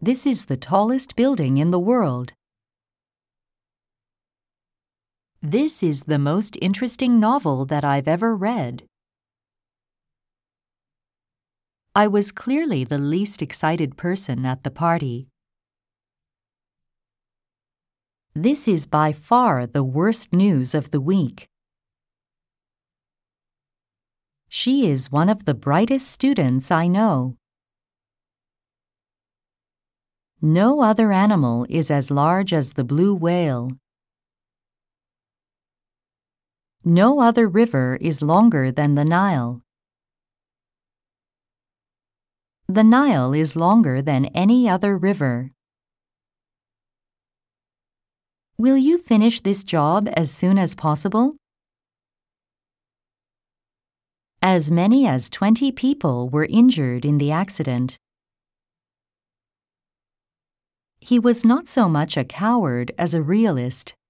This is the tallest building in the world. This is the most interesting novel that I've ever read. I was clearly the least excited person at the party. This is by far the worst news of the week. She is one of the brightest students I know. No other animal is as large as the blue whale. No other river is longer than the Nile. The Nile is longer than any other river. Will you finish this job as soon as possible? As many as 20 people were injured in the accident. He was not so much a coward as a realist.